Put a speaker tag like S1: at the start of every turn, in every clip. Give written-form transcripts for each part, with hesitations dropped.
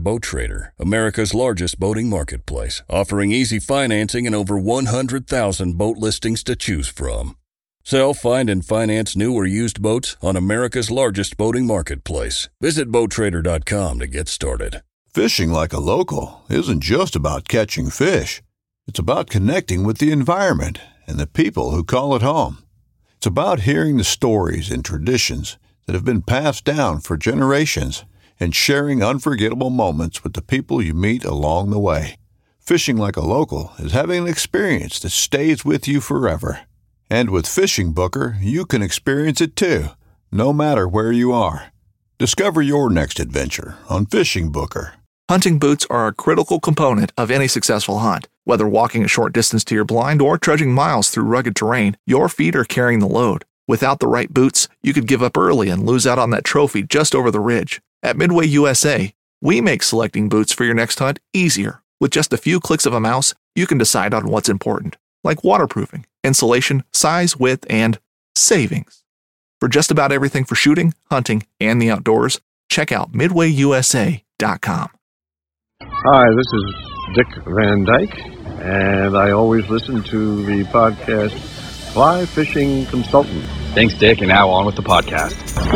S1: Boat Trader, America's largest boating marketplace, offering easy financing and over 100,000 boat listings to choose from. Sell, find, and finance new or used boats on America's largest boating marketplace. Visit BoatTrader.com to get started.
S2: Fishing like a local isn't just about catching fish. It's about connecting with the environment and the people who call it home. It's about hearing the stories and traditions that have been passed down for generations and sharing unforgettable moments with the people you meet along the way. Fishing like a local is having an experience that stays with you forever. And with Fishing Booker, you can experience it too, no matter where you are. Discover your next adventure on Fishing Booker.
S3: Hunting boots are a critical component of any successful hunt. Whether walking a short distance to your blind or trudging miles through rugged terrain, your feet are carrying the load. Without the right boots, you could give up early and lose out on that trophy just over the ridge. At Midway USA, we make selecting boots for your next hunt easier. With just a few clicks of a mouse, you can decide on what's important, like waterproofing, insulation, size, width, and savings. For just about everything for shooting, hunting, and the outdoors, check out MidwayUSA.com.
S4: Hi, this is Dick Van Dyke, and I always listen to the podcast Fly Fishing Consultant.
S5: Thanks, Dick, and now on with the podcast.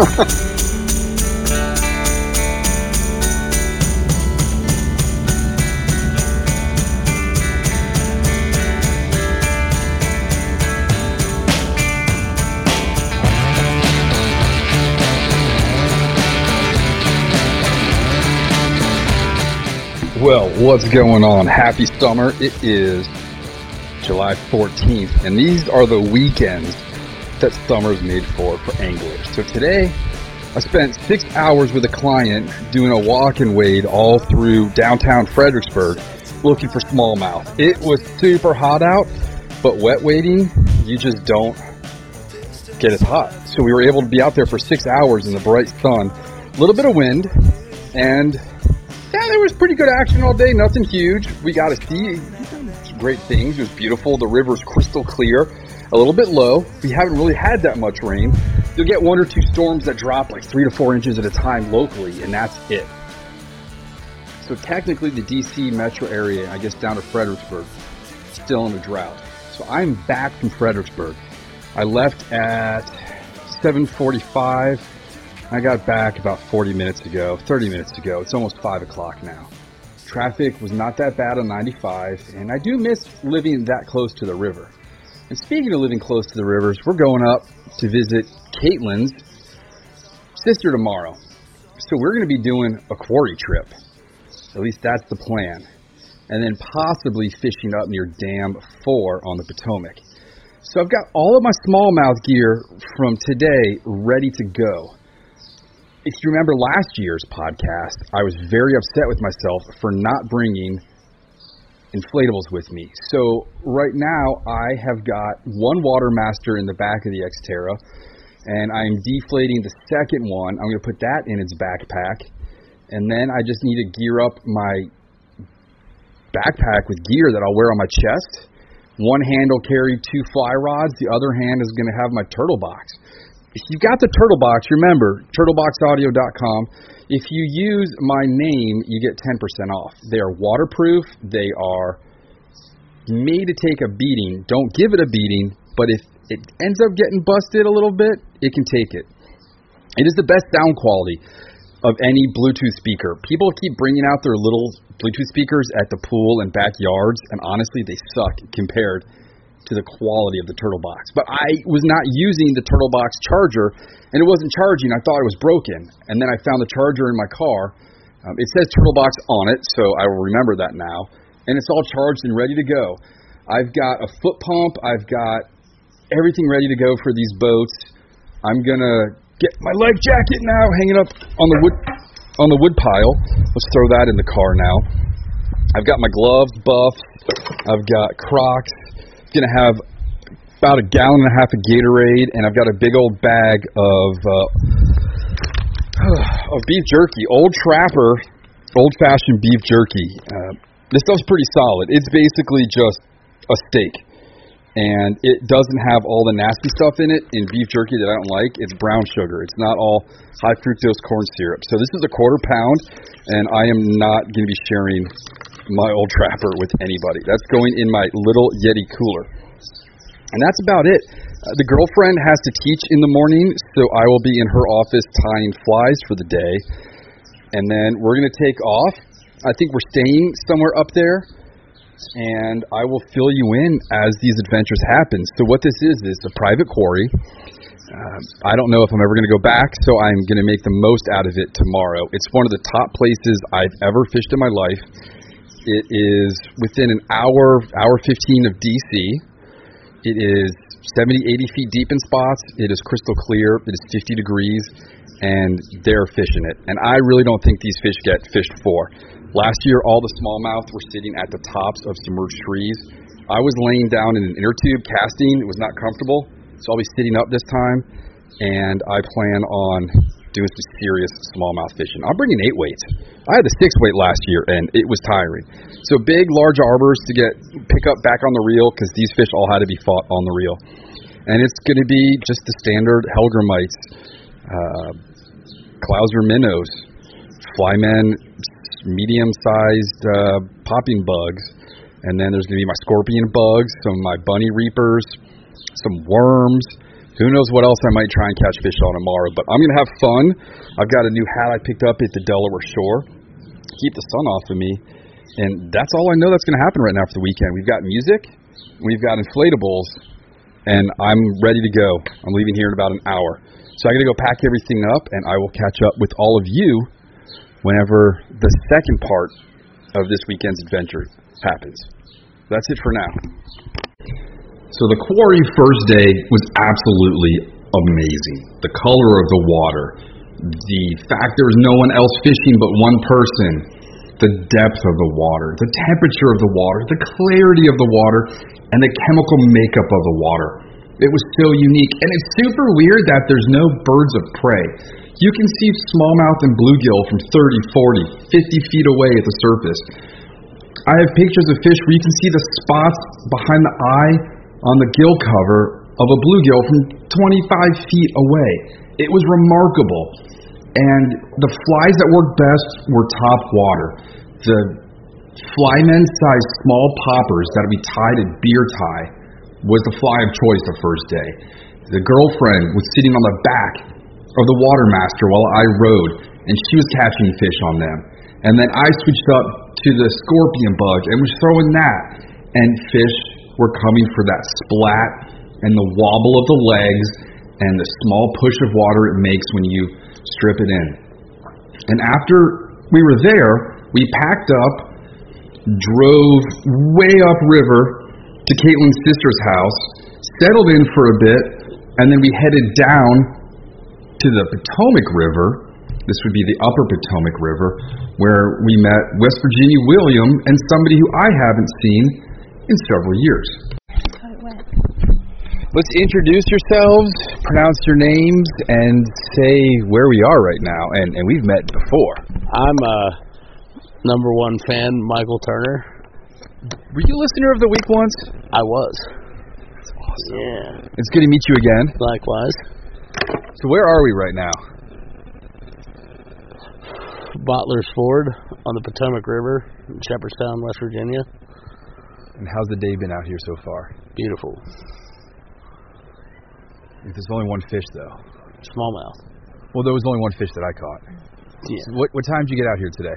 S5: Well, what's going on? Happy summer. It is July 14th, and these are the weekends that summer's made for anglers. So today, I spent 6 hours with a client doing a walk and wade all through downtown Fredericksburg looking for smallmouth. It was super hot out, but wet wading, you just don't get as hot. So we were able to be out there for 6 hours in the bright sun, a little bit of wind, and yeah, there was pretty good action all day, nothing huge. We got to see some great things. It was beautiful. The river's crystal clear, a little bit low. We haven't really had that much rain. You'll get one or two storms that drop like 3 to 4 inches at a time locally, and that's it. So technically the DC metro area, I guess down to Fredericksburg, still in a drought. So I'm back from Fredericksburg. I left at 7:45. I got back about 30 minutes ago. It's almost 5 o'clock now. Traffic was not that bad on 95, and I do miss living that close to the river. And speaking of living close to the rivers, we're going up to visit Caitlin's sister tomorrow. So we're going to be doing a quarry trip. At least that's the plan. And then possibly fishing up near Dam 4 on the Potomac. So I've got all of my smallmouth gear from today ready to go. If you remember last year's podcast, I was very upset with myself for not bringing inflatables with me. So right now I have got one Watermaster in the back of the Xterra, and I'm deflating the second one. I'm going to put that in its backpack, and then I just need to gear up my backpack with gear that I'll wear on my chest. One hand will carry 2 fly rods. The other hand is going to have my turtle box. If you got the turtle box, remember, turtleboxaudio.com. If you use my name, you get 10% off. They are waterproof. They are made to take a beating. Don't give it a beating, but if it ends up getting busted a little bit, it can take it. It is the best sound quality of any Bluetooth speaker. People keep bringing out their little Bluetooth speakers at the pool and backyards, and honestly, they suck compared to the quality of the Turtle Box. But I was not using the Turtle Box charger, and it wasn't charging. I thought it was broken, and then I found the charger in my car. It says Turtle Box on it, so I will remember that now, and it's all charged and ready to go. I've got a foot pump. I've got everything ready to go for these boats. I'm going to get my life jacket now, hanging up on the wood pile. Let's throw that in the car now. I've got my gloves, buffs. I've got Crocs. Going to have about 1.5 gallons of Gatorade, and I've got a big old bag of beef jerky, Old Trapper, old-fashioned beef jerky. This stuff's pretty solid. It's basically just a steak. and it doesn't have all the nasty stuff in it in beef jerky that I don't like. It's brown sugar. It's not all high fructose corn syrup. So this is a 1/4 pound, and I am not going to be sharing my Old Trapper with anybody. That's going in my little Yeti cooler. And that's about it. The girlfriend has to teach in the morning, so I will be in her office tying flies for the day. And then we're going to take off. I think we're staying somewhere up there, and I will fill you in as these adventures happen. So what this is a private quarry. I don't know if I'm ever going to go back, so I'm going to make the most out of it tomorrow. It's one of the top places I've ever fished in my life. It is within an hour 15 of DC. It is 70, 80 feet deep in spots. It is crystal clear. It is 50 degrees, and they're fishing it. And I really don't think these fish get fished for. Last year, all the smallmouth were sitting at the tops of submerged trees. I was laying down in an inner tube casting. It was not comfortable, so I'll be sitting up this time, and I plan on doing some serious smallmouth fishing. I'm bringing 8 weights. I had the 6 weight last year, and it was tiring. So big, large arbors to pick up back on the reel, because these fish all had to be fought on the reel. And it's going to be just the standard Hellgrammites, Clouser minnows, flymen, medium-sized popping bugs, and then there's going to be my scorpion bugs, some of my bunny reapers, some worms. Who knows what else I might try and catch fish on tomorrow, but I'm going to have fun. I've got a new hat I picked up at the Delaware shore. Keep the sun off of me, and that's all I know that's going to happen right now for the weekend. We've got music, we've got inflatables, and I'm ready to go. I'm leaving here in about an hour. So I'm going to go pack everything up, and I will catch up with all of you whenever the second part of this weekend's adventure happens. That's it for now. So the quarry first day was absolutely amazing. The color of the water, the fact there was no one else fishing but one person, the depth of the water, the temperature of the water, the clarity of the water, and the chemical makeup of the water. It was so unique, and it's super weird that there's no birds of prey. You can see smallmouth and bluegill from 30, 40, 50 feet away at the surface. I have pictures of fish where you can see the spots behind the eye on the gill cover of a bluegill from 25 feet away. It was remarkable. And the flies that worked best were top water. The flyman-sized small poppers that would be tied at beer tie was the fly of choice the first day. The girlfriend was sitting on the back of the watermaster while I rode, and she was catching fish on them. And then I switched up to the scorpion bug and was throwing that, and fish were coming for that splat and the wobble of the legs and the small push of water it makes when you strip it in. And after we were there, we packed up, drove way upriver to Caitlin's sister's house, settled in for a bit, and then we headed down to the Potomac River. This would be the upper Potomac River, where we met West Virginia William and somebody who I haven't seen in several years. Let's introduce yourselves, pronounce your names, and say where we are right now. And we've met before.
S6: I'm a #1 fan, Michael Turner.
S5: Were you a listener of the week once?
S6: I was.
S5: That's awesome.
S6: Yeah.
S5: It's good to meet you again.
S6: Likewise.
S5: So where are we right now?
S6: Bottler's Ford on the Potomac River in Shepherdstown, West Virginia.
S5: And how's the day been out here so far?
S6: Beautiful.
S5: There's only one fish, though.
S6: Smallmouth.
S5: Well, there was only one fish that I caught.
S6: Yeah.
S5: So what time did you get out here today?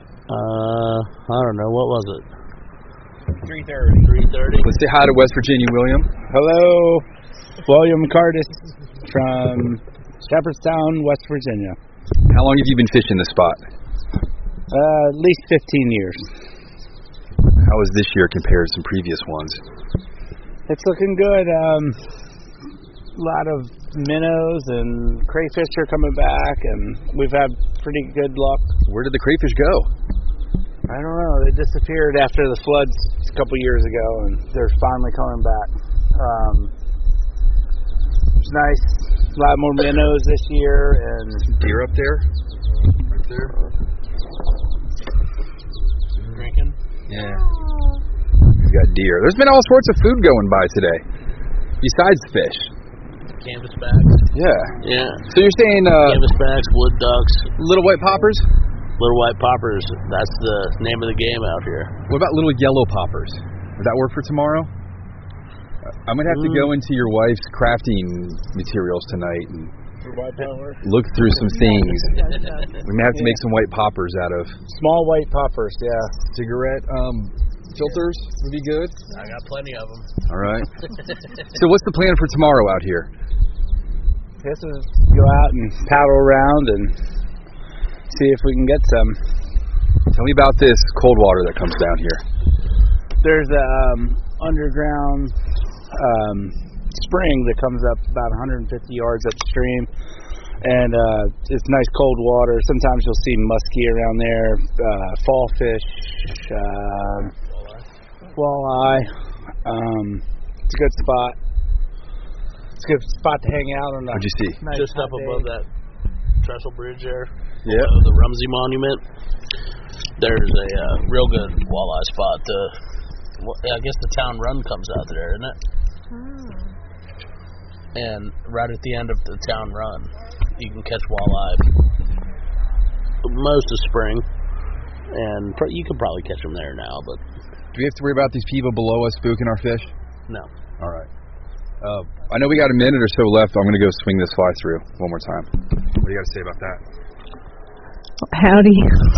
S6: I don't know. What was it?
S7: 3:30.
S6: 3:30.
S5: Let's say hi to West Virginia William.
S7: Hello, William Cardis from Shepherdstown, West Virginia.
S5: How long have you been fishing this spot?
S7: At least 15 years.
S5: How is this year compared to some previous ones?
S7: It's looking good. A lot of minnows and crayfish are coming back, and we've had pretty good luck.
S5: Where did the crayfish go?
S7: I don't know. They disappeared after the floods a couple years ago, and they're finally coming back. It's nice. A lot more minnows this year, and
S5: Deer up there? Right there?
S6: Drinking?
S5: Yeah. We've got deer. There's been all sorts of food going by today, besides fish.
S6: Canvasbacks.
S5: Yeah.
S6: Yeah.
S5: So you're saying
S6: Canvasbacks, wood ducks,
S5: little white poppers?
S6: little white poppers. That's the name of the game out here.
S5: What about little yellow poppers? Would that work for tomorrow? I'm going to have to go into your wife's crafting materials tonight and look through some things. We may have to make some white poppers out of.
S7: Small white poppers, yeah.
S5: Cigarette filters would be good.
S6: I got plenty of them.
S5: All right. So what's the plan for tomorrow out here?
S7: This is go out and paddle around and see if we can get some.
S5: Tell me about this cold water that comes down here.
S7: There's a underground spring that comes up about 150 yards upstream, and it's nice cold water. Sometimes you'll see muskie around there, fall fish, walleye. It's a good spot. It's a good spot to hang out on.
S5: What'd you see?
S7: Nice
S6: just up above that trestle bridge there.
S5: Yeah.
S6: The Rumsey Monument. There's a real good walleye spot. I guess the town run comes out there, isn't it? And right at the end of the town run, you can catch walleye most of spring, and you can probably catch them there now. But
S5: do we have to worry about these people below us spooking our fish?
S6: No.
S5: All right. I know we got a minute or so left. I'm going to go swing this fly through one more time. What do you got to say about that?
S8: Howdy.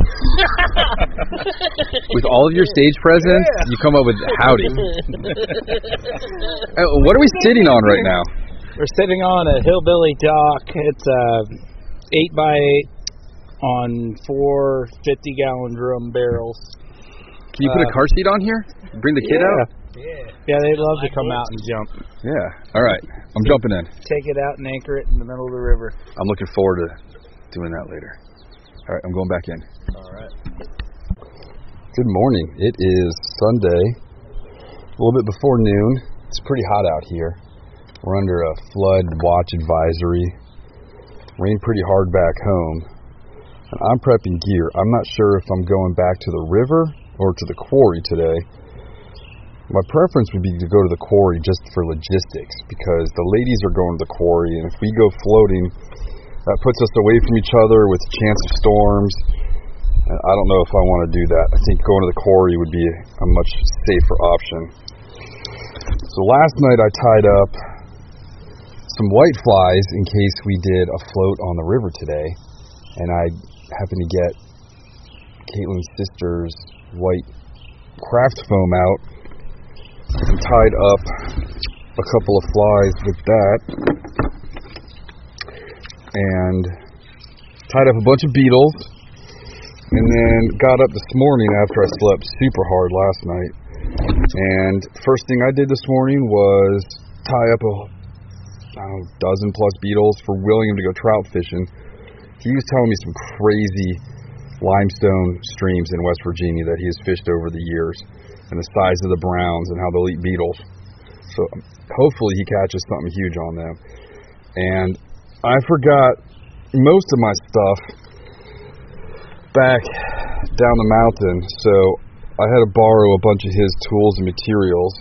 S5: With all of your stage presence, you come up with howdy. What are we sitting on right now?
S7: We're sitting on a hillbilly dock. It's 8x8 on 4 50-gallon drum barrels.
S5: Can you put a car seat on here? Bring the kid out?
S7: Yeah, they'd love to come out and jump.
S5: Yeah. All right. I'm jumping in.
S7: Take it out and anchor it in the middle of the river.
S5: I'm looking forward to doing that later. All right, I'm going back in.
S6: All right.
S5: Good morning. It is Sunday, a little bit before noon. It's pretty hot out here. We're under a flood watch advisory. Rained pretty hard back home. And I'm prepping gear. I'm not sure if I'm going back to the river or to the quarry today. My preference would be to go to the quarry just for logistics, because the ladies are going to the quarry, and if we go floating, that puts us away from each other with a chance of storms. I don't know if I want to do that. I think going to the quarry would be a much safer option. So last night I tied up some white flies in case we did a float on the river today, and I happened to get Caitlin's sister's white craft foam out and tied up a couple of flies with that, and tied up a bunch of beetles, and then got up this morning after I slept super hard last night, and first thing I did this morning was tie up a dozen plus beetles for William to go trout fishing. He was telling me some crazy limestone streams in West Virginia that he has fished over the years, and the size of the browns and how they'll eat beetles. So hopefully he catches something huge on them. And I forgot most of my stuff back down the mountain, so I had to borrow a bunch of his tools and materials.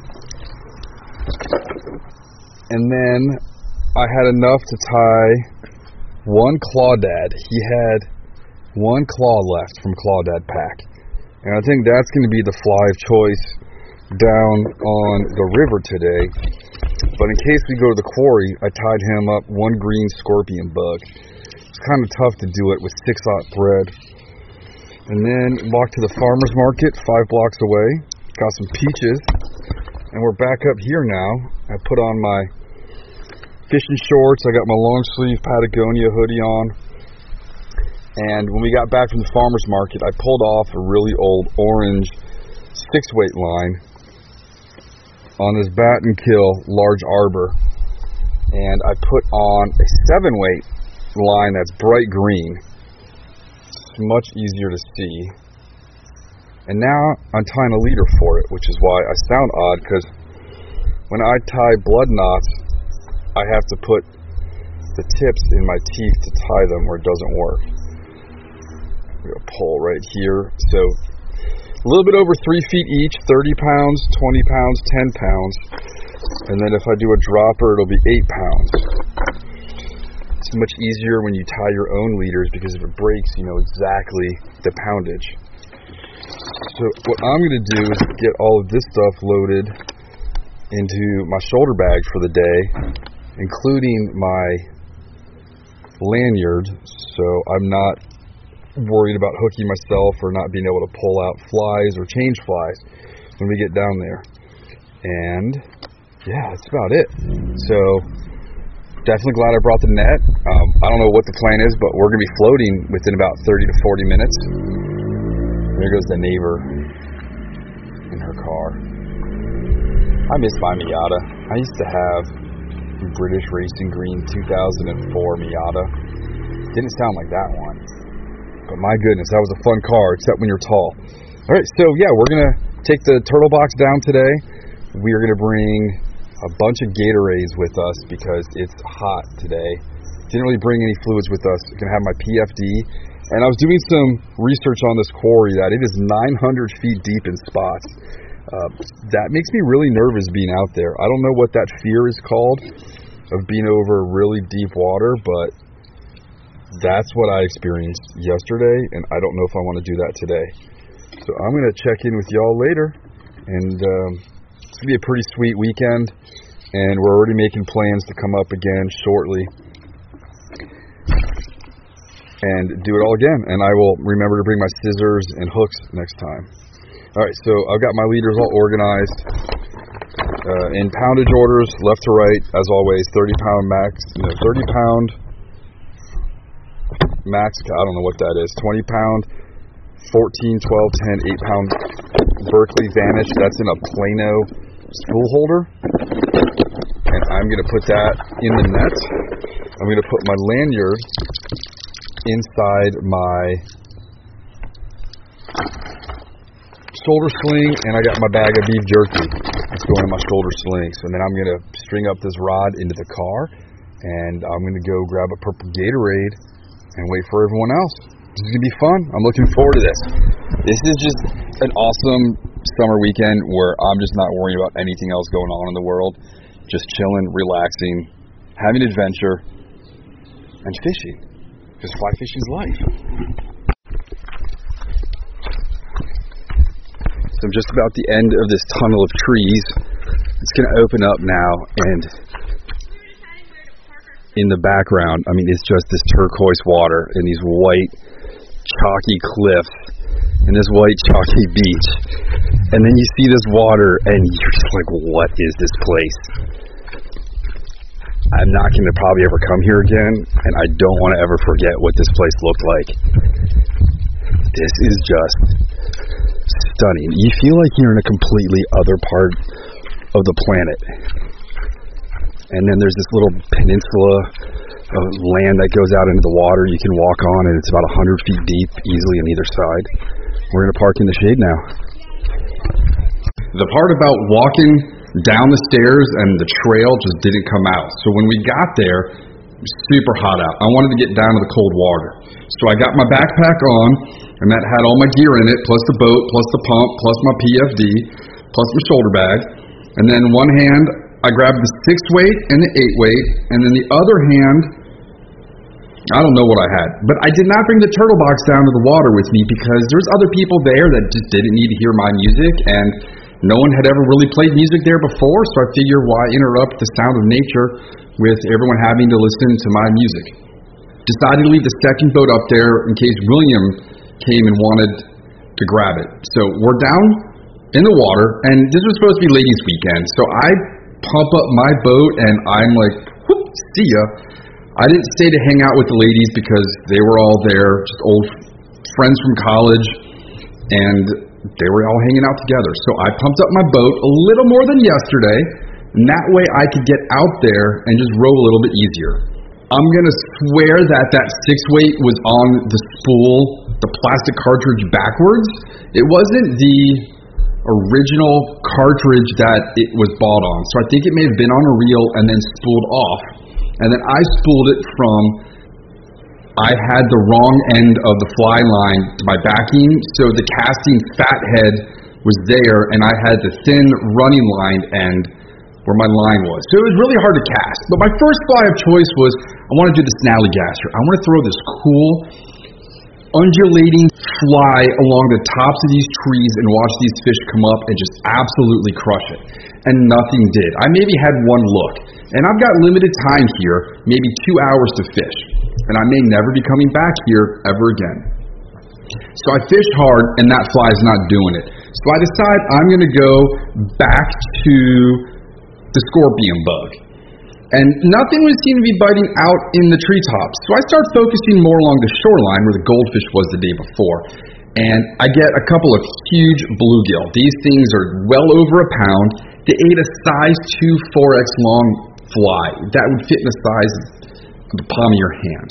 S5: And then I had enough to tie one clawdad. He had one claw left from Clawdad Pack. And I think that's going to be the fly of choice down on the river today. But in case we go to the quarry, I tied him up one green scorpion bug. It's kind of tough to do it with 6/0 thread. And then walked to the farmer's market 5 blocks away, got some peaches, and we're back up here now. I put on my fishing shorts, I got my long sleeve Patagonia hoodie on. And when we got back from the farmer's market, I pulled off a really old orange 6-weight line on this bat and kill large arbor. And I put on a 7-weight line that's bright green. It's much easier to see. And now I'm tying a leader for it, which is why I sound odd, because when I tie blood knots, I have to put the tips in my teeth to tie them or it doesn't work. I'm going to pull right here. So a little bit over 3 feet each, 30 pounds, 20 pounds, 10 pounds. And then if I do a dropper, it'll be 8 pounds. It's much easier when you tie your own leaders because if it breaks, you know exactly the poundage. So what I'm going to do is get all of this stuff loaded into my shoulder bag for the day, including my lanyard, so I'm not worried about hooking myself or not being able to pull out flies or change flies when we get down there. And yeah, that's about it. So definitely glad I brought the net. I don't know what the plan is, but we're going to be floating within about 30 to 40 minutes. There goes the neighbor in her car. I miss my Miata. I used to have British Racing Green 2004 Miata. Didn't sound like that one. But my goodness, that was a fun car, except when you're tall. All right, so yeah, we're going to take the turtle box down today. We are going to bring a bunch of Gatorades with us because it's hot today. Didn't really bring any fluids with us. Going to have my PFD. And I was doing some research on this quarry that it is 900 feet deep in spots. That makes me really nervous being out there. I don't know what that fear is called of being over really deep water, but that's what I experienced yesterday, and I don't know if I want to do that today. So I'm going to check in with y'all later, and it's going to be a pretty sweet weekend, and we're already making plans to come up again shortly and do it all again, and I will remember to bring my scissors and hooks next time. All right, so I've got my leaders all organized in poundage orders, left to right, as always. 30-pound max, 30-pound max. I don't know what that is. 20-pound, 14, 12, 10, 8-pound Berkeley Vanish. That's in a Plano spool holder, and I'm going to put that in the net. I'm going to put my lanyard inside my shoulder sling, and I got my bag of beef jerky. It's going in my shoulder sling. So then I'm going to string up this rod into the car, and I'm going to go grab a purple Gatorade and wait for everyone else. This is going to be fun. I'm looking forward to this. This is just an awesome summer weekend where I'm just not worrying about anything else going on in the world. Just chilling, relaxing, having adventure, and fishing. Because fly fishing is life. So I'm just about the end of this tunnel of trees. It's going to open up now, and in the background, I mean, it's just this turquoise water and these white chalky cliffs and this white chalky beach. And then you see this water, and you're just like, what is this place? I'm not going to probably ever come here again, and I don't want to ever forget what this place looked like. This is just stunning. You feel like you're in a completely other part of the planet. And then there's this little peninsula of land that goes out into the water you can walk on, and it's about 100 feet deep easily on either side. We're going to park in the shade now. The part about walking down the stairs and the trail just didn't come out. So when we got there, it was super hot out. I wanted to get down to the cold water. So I got my backpack on, and that had all my gear in it, plus the boat, plus the pump, plus my PFD, plus my shoulder bag. And then one hand, I grabbed the 6-weight and the 8-weight, and then the other hand, I don't know what I had. But I did not bring the turtle box down to the water with me because there's other people there that just didn't need to hear my music, and no one had ever really played music there before, so I figured why interrupt the sound of nature with everyone having to listen to my music. Decided to leave the second boat up there in case William came and wanted to grab it. So we're down in the water, and this was supposed to be ladies' weekend, so I pump up my boat, and I'm like, whoop, see ya. I didn't stay to hang out with the ladies because they were all there, just old friends from college, and they were all hanging out together. So I pumped up my boat a little more than yesterday, and that way I could get out there and just row a little bit easier. I'm going to swear that 6-weight was on the spool, the plastic cartridge backwards. It wasn't the original cartridge that it was bought on. So I think it may have been on a reel and then spooled off. And then I spooled it from I had the wrong end of the fly line to my backing, so the casting fat head was there, and I had the thin running line end where my line was. So it was really hard to cast. But my first fly of choice was, I want to do the snallygaster. I want to throw this cool, undulating fly along the tops of these trees and watch these fish come up and just absolutely crush it. And nothing did. I maybe had one look. And I've got limited time here, maybe 2 hours to fish. And I may never be coming back here ever again. So I fished hard, and that fly is not doing it. So I decide I'm going to go back to the scorpion bug. And nothing would seem to be biting out in the treetops. So I start focusing more along the shoreline where the goldfish was the day before. And I get a couple of huge bluegill. These things are well over a pound. They ate a size 2 4X long fly. That would fit in the size of the palm of your hand.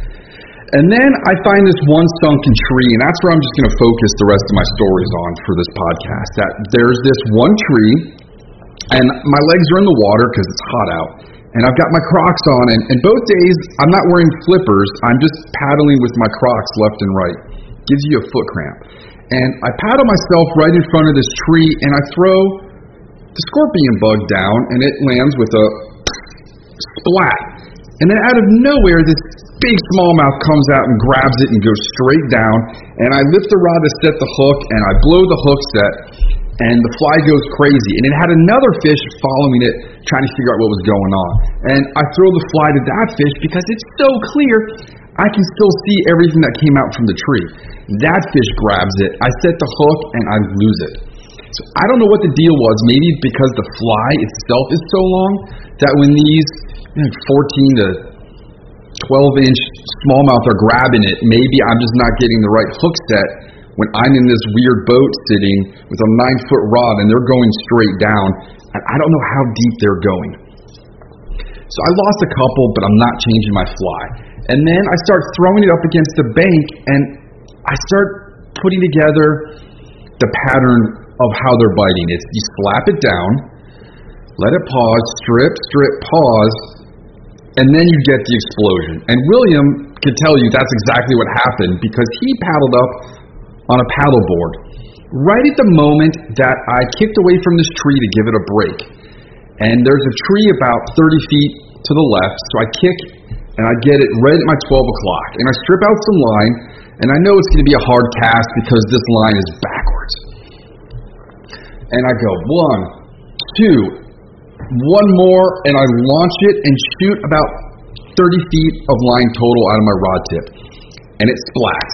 S5: And then I find this one sunken tree, and that's where I'm just going to focus the rest of my stories on for this podcast. That there's this one tree, and my legs are in the water because it's hot out. And I've got my Crocs on, and both days I'm not wearing flippers. I'm just paddling with my Crocs left and right. Gives you a foot cramp. And I paddle myself right in front of this tree, and I throw the scorpion bug down, and it lands with a splat. And then out of nowhere, this big smallmouth comes out and grabs it and goes straight down. And I lift the rod to set the hook, and I blow the hook set, and the fly goes crazy. And it had another fish following it, trying to figure out what was going on. And I throw the fly to that fish because it's so clear, I can still see everything that came out from the tree. That fish grabs it, I set the hook, and I lose it. So I don't know what the deal was. Maybe because the fly itself is so long that when these 14 to 12-inch smallmouth are grabbing it, maybe I'm just not getting the right hook set when I'm in this weird boat sitting with a 9-foot rod and they're going straight down. And I don't know how deep they're going. So I lost a couple, but I'm not changing my fly. And then I start throwing it up against the bank, and I start putting together the pattern of how they're biting. It's you slap it down, let it pause, strip, pause, and then you get the explosion. And William can tell you that's exactly what happened because he paddled up on a paddleboard right at the moment that I kicked away from this tree to give it a break. And there's a tree about 30 feet to the left, so I kick and I get it right at my 12 o'clock. And I strip out some line, and I know it's going to be a hard cast because this line is backwards. And I go 1, 2, one more, and I launch it and shoot about 30 feet of line total out of my rod tip. And it splats.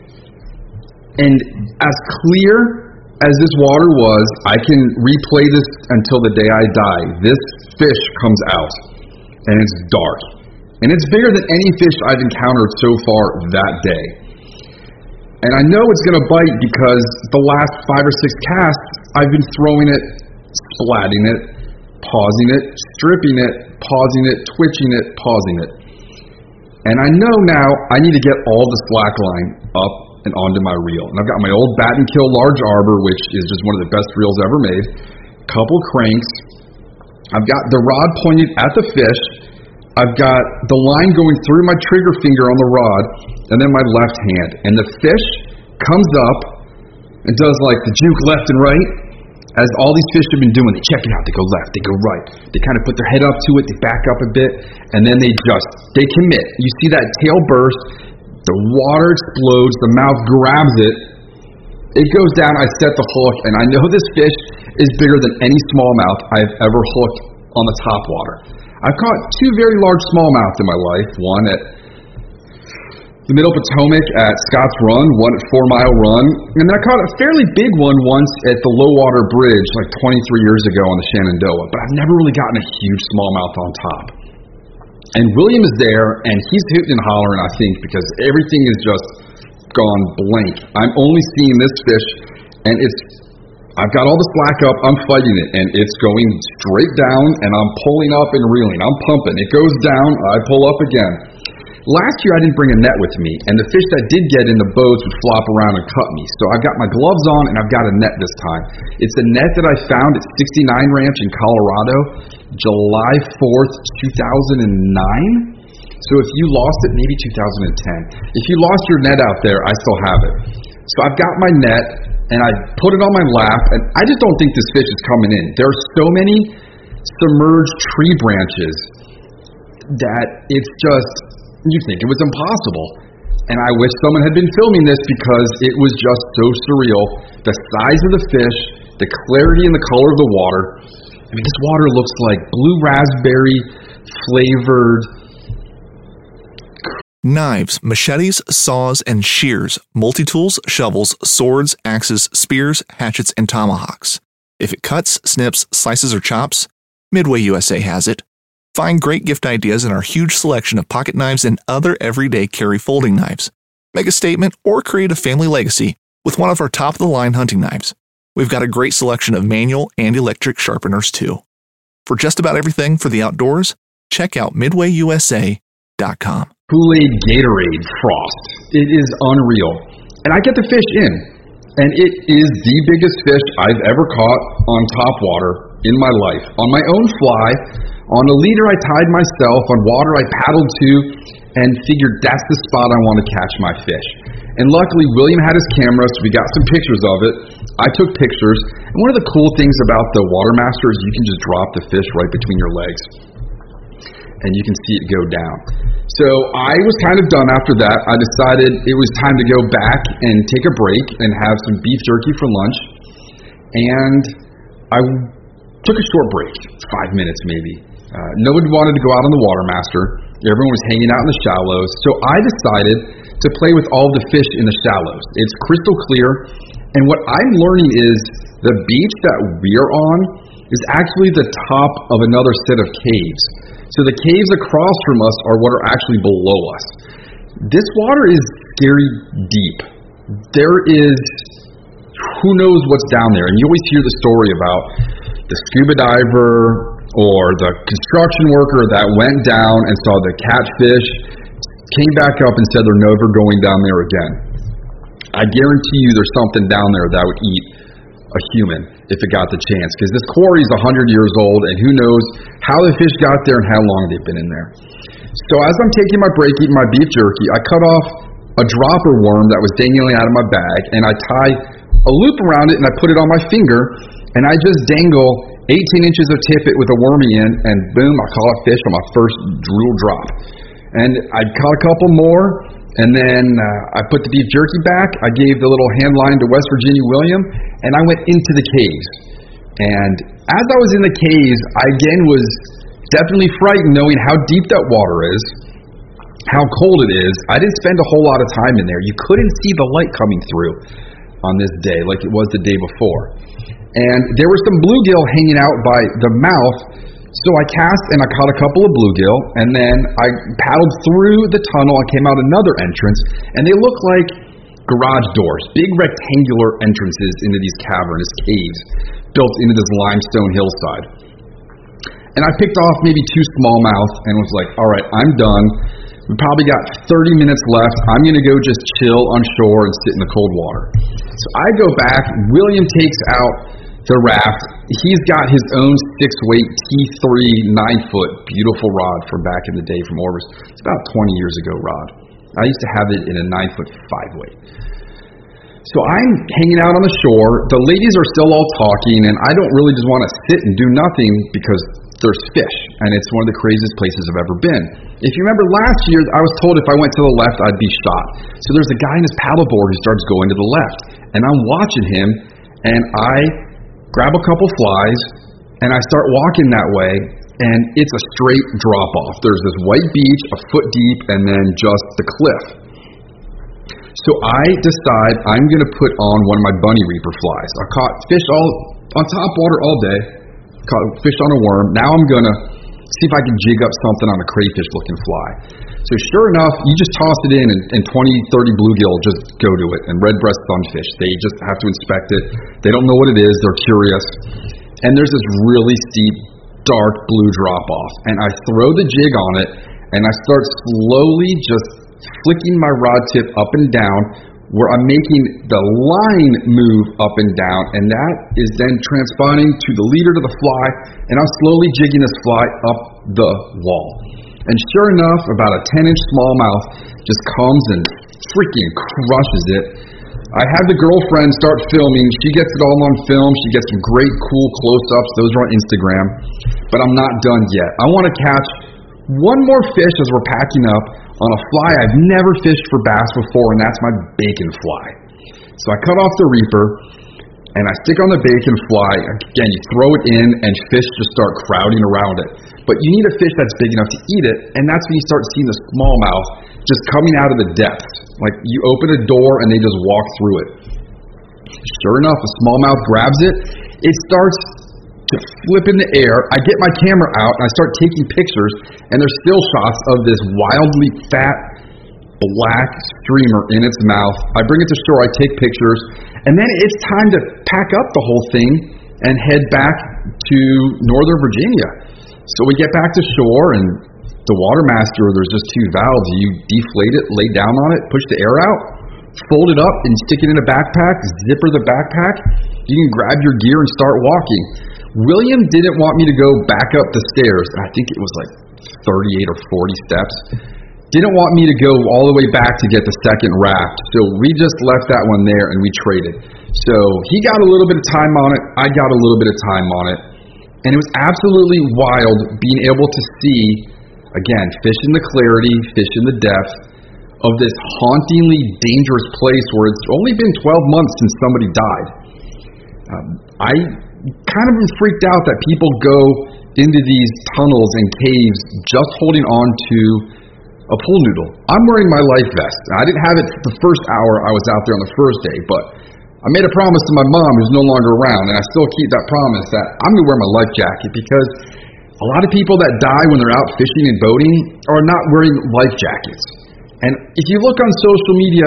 S5: And as clear as this water was, I can replay this until the day I die. This fish comes out, and it's dark. And it's bigger than any fish I've encountered so far that day. And I know it's going to bite because the last 5 or 6 casts, I've been throwing it, splatting it, pausing it, stripping it, pausing it, twitching it, pausing it. And I know now I need to get all the slack line up and onto my reel. And I've got my old Bat and Kill Large Arbor, which is just one of the best reels ever made. Couple cranks. I've got the rod pointed at the fish. I've got the line going through my trigger finger on the rod, and then my left hand. And the fish comes up and does like the juke left and right, as all these fish have been doing. They check it out, they go left, they go right. They kind of put their head up to it, they back up a bit, and then they commit. You see that tail burst, the water explodes, the mouth grabs it, it goes down, I set the hook, and I know this fish is bigger than any smallmouth I've ever hooked on the top water. I've caught 2 very large smallmouth in my life, one at the Middle Potomac at Scott's Run, one at 4 Mile Run, and then I caught a fairly big one once at the Low Water Bridge like 23 years ago on the Shenandoah, but I've never really gotten a huge smallmouth on top. And William is there, and he's hooting and hollering, I think, because everything is just gone blank. I'm only seeing this fish, and I've got all the slack up, I'm fighting it, and it's going straight down, and I'm pulling up and reeling. I'm pumping. It goes down, I pull up again. Last year I didn't bring a net with me, and the fish that did get in the boats would flop around and cut me. So I've got my gloves on, and I've got a net this time. It's a net that I found at 69 Ranch in Colorado, July 4th, 2009. So if you lost it, maybe 2010. If you lost your net out there, I still have it. So I've got my net, and I put it on my lap, and I just don't think this fish is coming in. There are so many submerged tree branches that it's just, you think it was impossible. And I wish someone had been filming this because it was just so surreal. The size of the fish, the clarity and the color of the water. I mean, this water looks like blue raspberry flavored.
S3: Knives, machetes, saws, and shears, multi-tools, shovels, swords, axes, spears, hatchets, and tomahawks. If it cuts, snips, slices, or chops, Midway USA has it. Find great gift ideas in our huge selection of pocket knives and other everyday carry folding knives. Make a statement or create a family legacy with one of our top-of-the-line hunting knives. We've got a great selection of manual and electric sharpeners, too. For just about everything for the outdoors, check out MidwayUSA.com.
S5: Kool-Aid Gatorade Frost. It is unreal. And I get the fish in. And it is the biggest fish I've ever caught on topwater in my life. On my own fly, on a leader I tied myself, on water I paddled to, and figured that's the spot I want to catch my fish. And luckily, William had his camera, so we got some pictures of it. I took pictures. And one of the cool things about the Watermaster is you can just drop the fish right between your legs. And you can see it go down. So I was kind of done after that. I decided it was time to go back and take a break and have some beef jerky for lunch. And I took a short break, 5 minutes maybe. Nobody wanted to go out on the Watermaster. Everyone was hanging out in the shallows. So I decided to play with all the fish in the shallows. It's crystal clear. And what I'm learning is the beach that we're on is actually the top of another set of caves. So the caves across from us are what are actually below us. This water is scary deep. There is who knows what's down there. And you always hear the story about the scuba diver or the construction worker that went down and saw the catfish, came back up and said they're never going down there again. I guarantee you there's something down there that would eat a human if it got the chance, because this quarry is 100 years old, and who knows how the fish got there and how long they've been in there. So as I'm taking my break, eating my beef jerky, I cut off a dropper worm that was dangling out of my bag, and I tie a loop around it, and I put it on my finger, and I just dangle 18 inches of tippet with a wormy in, and boom, I caught a fish on my first drool drop. And I caught a couple more, and then I put the beef jerky back. I gave the little hand line to West Virginia William, and I went into the caves. And as I was in the caves, I again was definitely frightened knowing how deep that water is, how cold it is. I didn't spend a whole lot of time in there. You couldn't see the light coming through on this day like it was the day before. And there were some bluegill hanging out by the mouth. So I cast and I caught a couple of bluegill, and then I paddled through the tunnel. I came out another entrance, and they look like garage doors, big rectangular entrances into these cavernous caves built into this limestone hillside. And I picked off maybe 2 smallmouth and was like, all right, I'm done. We probably got 30 minutes left. I'm going to go just chill on shore and sit in the cold water. So I go back. William takes out the raft. He's got his own 6-weight T3 9-foot beautiful rod from back in the day from Orvis. It's about 20 years ago rod. I used to have it in a 9-foot 5-weight. So I'm hanging out on the shore. The ladies are still all talking, and I don't really just want to sit and do nothing because there's fish, and it's one of the craziest places I've ever been. If you remember last year, I was told if I went to the left, I'd be shot. So there's a guy in his paddleboard who starts going to the left, and I'm watching him, and I grab a couple flies, and I start walking that way, and it's a straight drop-off. There's this white beach, a foot deep, and then just the cliff. So I decide I'm going to put on one of my Bunny Reaper flies. I caught fish all on top water all day, caught fish on a worm. Now I'm going to see if I can jig up something on a crayfish-looking fly. So sure enough, you just toss it in, and 20, 30 bluegill just go to it, and red-breast sunfish. They just have to inspect it. They don't know what it is. They're curious. And there's this really steep, dark blue drop-off. And I throw the jig on it, and I start slowly just flicking my rod tip up and down, where I'm making the line move up and down, and that is then transponding to the leader to the fly, and I'm slowly jigging this fly up the wall. And sure enough, about a 10-inch smallmouth just comes and freaking crushes it. I had the girlfriend start filming. She gets it all on film. She gets some great, cool close-ups. Those are on Instagram. But I'm not done yet. I want to catch one more fish as we're packing up on a fly I've never fished for bass before, and that's my bacon fly. So I cut off the reaper, and I stick on the bacon fly. Again, you throw it in, and fish just start crowding around it. But you need a fish that's big enough to eat it, and that's when you start seeing the smallmouth just coming out of the depths. Like, you open a door, and they just walk through it. Sure enough, a smallmouth grabs it. It starts to flip in the air. I get my camera out, and I start taking pictures, and there's still shots of this wildly fat, black streamer in its mouth. I bring it to shore, I take pictures, and then it's time to pack up the whole thing and head back to Northern Virginia. So we get back to shore, and the Watermaster, there's just two valves. You deflate it, lay down on it, push the air out, fold it up, and stick it in a backpack, zipper the backpack. You can grab your gear and start walking. William didn't want me to go back up the stairs. I think it was like 38 or 40 steps. Didn't want me to go all the way back to get the second raft. So we just left that one there and we traded. So he got a little bit of time on it. I got a little bit of time on it. And it was absolutely wild being able to see, again, fish in the clarity, fish in the depth of this hauntingly dangerous place where it's only been 12 months since somebody died. I kind of been freaked out that people go into these tunnels and caves just holding on to a pool noodle. I'm wearing my life vest. I didn't have it the first hour I was out there on the first day, but I made a promise to my mom, who's no longer around, and I still keep that promise that I'm going to wear my life jacket, because a lot of people that die when they're out fishing and boating are not wearing life jackets. And if you look on social media,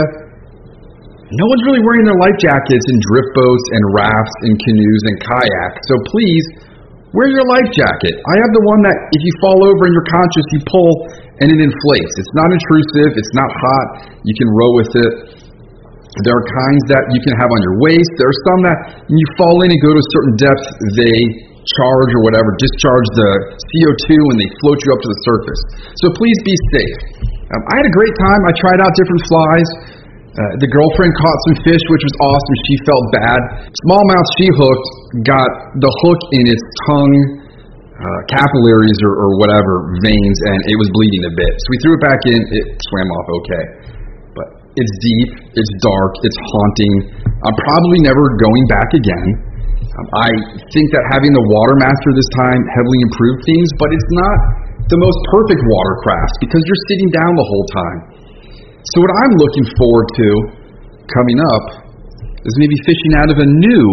S5: no one's really wearing their life jackets in drift boats and rafts and canoes and kayaks. So please, wear your life jacket. I have the one that if you fall over and you're conscious, you pull and it inflates. It's not intrusive. It's not hot. You can row with it. There are kinds that you can have on your waist. There are some that when you fall in and go to a certain depth, they charge or whatever, discharge the CO2 and they float you up to the surface. So please be safe. I had a great time. I tried out different flies. The girlfriend caught some fish, which was awesome. She felt bad. Smallmouth she hooked got the hook in its tongue, capillaries or whatever, veins, and it was bleeding a bit. So we threw it back in. It swam off okay. But it's deep, it's dark, it's haunting. I'm probably never going back again. I think that having the Watermaster this time heavily improved things, but it's not the most perfect watercraft because you're sitting down the whole time. So what I'm looking forward to coming up is maybe fishing out of a new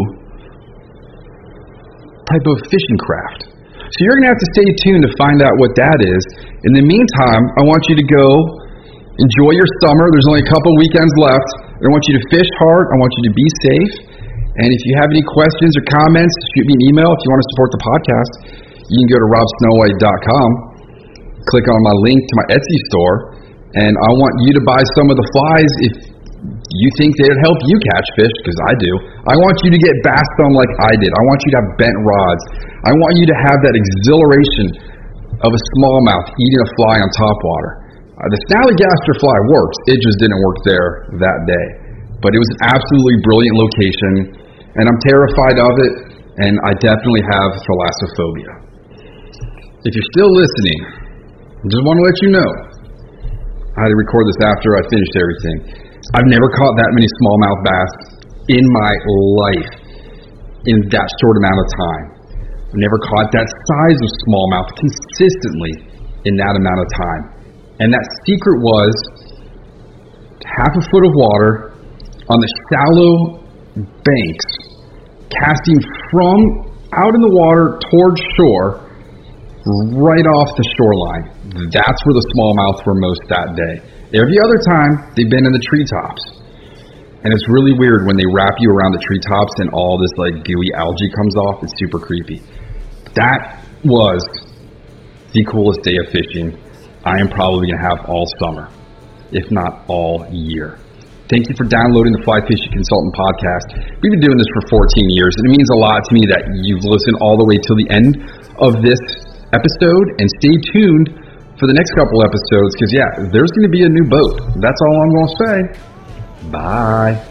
S5: type of fishing craft. So you're going to have to stay tuned to find out what that is. In the meantime, I want you to go enjoy your summer. There's only a couple weekends left. I want you to fish hard. I want you to be safe. And if you have any questions or comments, shoot me an email. If you want to support the podcast, you can go to robsnowhite.com, click on my link to my Etsy store, and I want you to buy some of the flies if you think they'd help you catch fish, because I do. I want you to get bass thumb like I did. I want you to have bent rods. I want you to have that exhilaration of a smallmouth eating a fly on topwater. The Snallygaster fly works. It just didn't work there that day. But it was an absolutely brilliant location, and I'm terrified of it, and I definitely have thalassophobia. If you're still listening, I just want to let you know, I had to record this after I finished everything. I've never caught that many smallmouth bass in my life in that short amount of time. I've never caught that size of smallmouth consistently in that amount of time. And that secret was half a foot of water on the shallow banks, casting from out in the water towards shore, right off the shoreline. That's where the smallmouth were most that day. Every other time, they've been in the treetops. And it's really weird when they wrap you around the treetops and all this like gooey algae comes off. It's super creepy. That was the coolest day of fishing I am probably going to have all summer, if not all year. Thank you for downloading the Fly Fishing Consultant podcast. We've been doing this for 14 years, and it means a lot to me that you've listened all the way till the end of this episode, and stay tuned for the next couple episodes, because, there's going to be a new boat. That's all I'm going to say. Bye.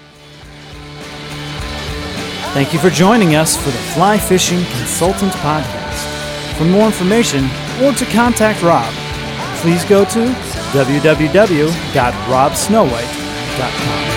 S9: Thank you for joining us for the Fly Fishing Consultant Podcast. For more information or to contact Rob, please go to www.robsnowhite.com.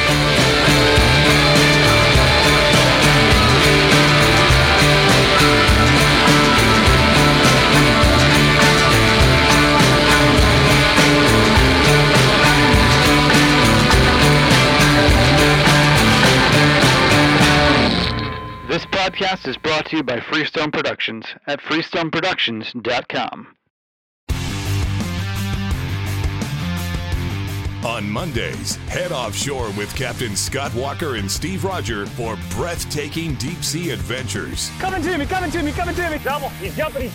S10: This podcast is brought to you by Freestone Productions at freestoneproductions.com.
S11: On Mondays, head offshore with Captain Scott Walker and Steve Roger for breathtaking deep-sea adventures.
S12: Coming to me. Double. He's jumping.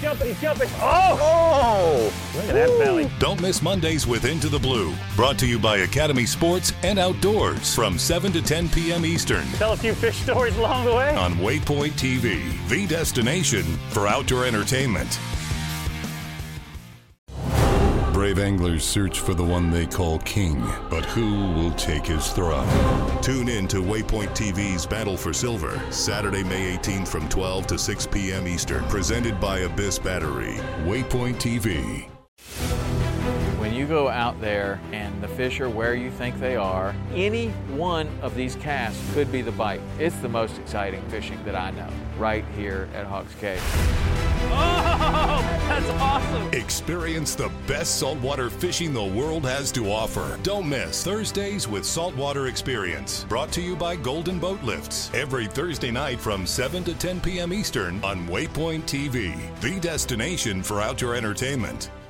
S12: Oh! Look at that belly.
S11: Don't miss Mondays with Into the Blue, brought to you by Academy Sports and Outdoors from 7 to 10 p.m. Eastern.
S12: Tell a few fish stories along the way.
S11: On Waypoint TV, the destination for outdoor entertainment. Brave anglers search for the one they call king, but who will take his throne? Tune in to Waypoint TV's Battle for Silver, Saturday, May 18th from 12 to 6 p.m. Eastern, presented by Abyss Battery. Waypoint TV.
S13: When you go out there and the fish are where you think they are, any one of these casts could be the bite. It's the most exciting fishing that I know, right here at Hawks Cave.
S12: Oh, that's awesome.
S11: Experience the best saltwater fishing the world has to offer. Don't miss Thursdays with Saltwater Experience, brought to you by Golden Boat Lifts, every Thursday night from 7 to 10 p.m. Eastern on Waypoint TV, the destination for outdoor entertainment.